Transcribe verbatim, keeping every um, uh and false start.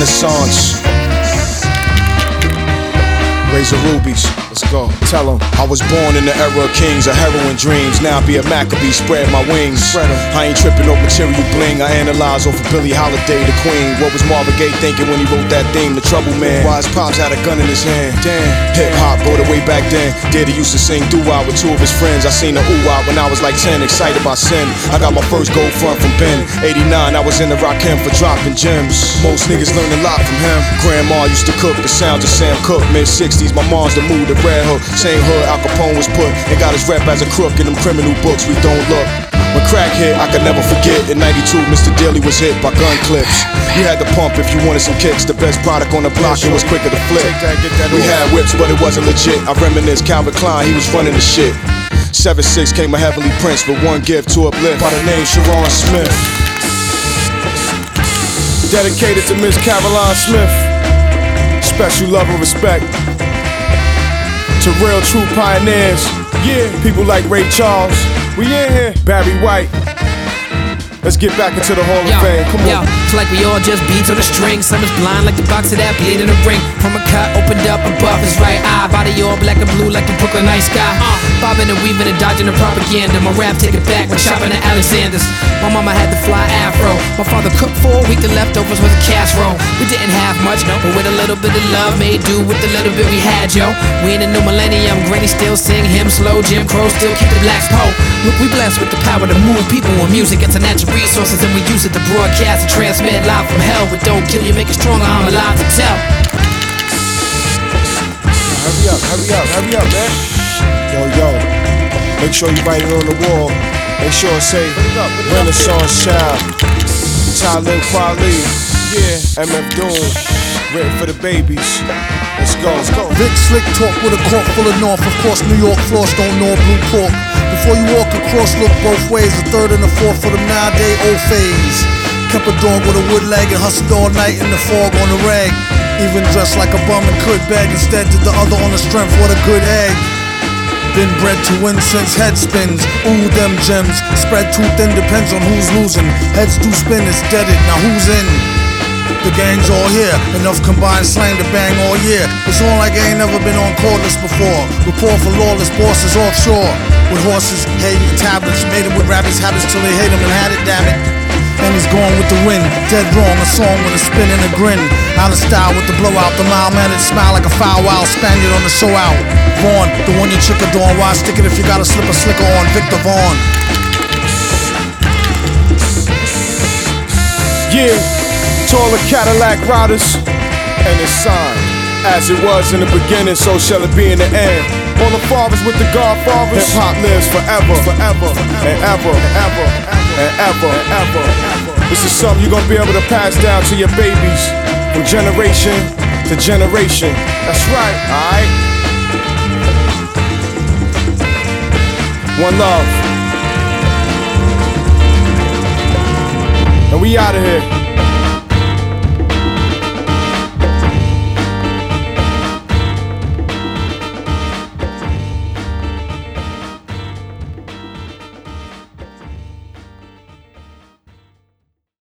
Renaissance. Razor Rubies, let's go. Tell 'em I was born in the era of kings, of heroin dreams. Now I be a Maccabee, spread my wings. Spread 'em. I ain't tripping off material bling. I analyze off of Billie Holiday, the queen. What was Marvin Gaye thinking when he wrote that theme, The Trouble Man? Why his pops had a gun in his hand? Damn. Hip hop brought it way back then. Daddy used to sing doo-wah with two of his friends. I seen the ooh-wah when I was like ten, excited by sin. I got my first gold front from Ben. eighty-nine, I was in the Rakim for dropping gems. Most niggas learned a lot from him. Grandma used to cook the sounds of Sam Cooke. mid sixties, my mom's the mood of Red Hook. Same hood Al Capone was put and got his rep as a crook in them criminal books. We don't look. When crack hit, I could never forget. In ninety-two, Mister Daly was hit by gun clips. You had to pump if you wanted some kicks. The best product on the block, it was quicker to flip. We had whips, but it wasn't legit. I reminisce Calvin Klein, he was running the shit. seven six came a heavenly prince with one gift to uplift by the name Sharon Smith. Dedicated to Miss Caroline Smith. Special love and respect to real true pioneers. Yeah, people like Ray Charles. We in here. Barry White. Let's get back into the Hall of yo, Fame. Come yo, on. It's like we all just beats on the string. Some is blind like the box of that bleed in the ring. From a cut opened up above his right eye. Body all black and blue like the Brooklyn night sky. Uh, bobbing and weaving and dodging the propaganda. My rap take it back when shopping at Alexander's. My mama had the fly afro. My father cooked for a week. The leftovers was a casserole. We didn't have much, but with a little bit of love, made do with the little bit we had, yo. We in the new millennium. Granny still sing him slow. Jim Crow still keep the blacks po. Look, we blessed with the power to move people with music. It's a natural resources and we use it to broadcast and transmit live from hell. But don't kill you, make it stronger, I'm alive to tell. Hurry up, hurry up, hurry up, man. Yo, yo, make sure you write it on the wall. Make sure it say Renaissance Child, Talib Kweli, yeah, M F Doom, written for the babies. Let's go, let's go. Vic Slick talk with a court full of north. Of course, New York floors don't know blue pork. Before you walk across, look both ways. The third and the fourth for them nowadays old phase. Kept a dog with a wood leg and hustled all night in the fog on the rag. Even dressed like a bum and could beg. Instead did the other on the strength, what a good egg. Been bred to win since head spins. Ooh, them gems. Spread too thin, depends on who's losing. Heads do spin, it's deaded, now who's in? The gang's all here, enough combined slang to bang all year. It's all like I ain't never been on cordless before. Report for lawless bosses offshore. With horses, hay, and tablets. Made him with rabbits' habits till they hate him and had it, damn it. And he's going with the wind, dead wrong, a song with a spin and a grin. Out of style with the blowout, the mild-mannered smile like a foul wild Spaniard on the show out. Vaughn, the one you trick adorn, why stick it if you gotta slip a slicker on? Victor Vaughn. Yeah, to all the Cadillac riders, and it's signed. As it was in the beginning, so shall it be in the end. All the fathers with the Godfathers. Hip hop lives forever, forever, and ever, and ever, and ever, and ever. This is something you're gonna be able to pass down to your babies from generation to generation. That's right, alright? One love. And we out of here.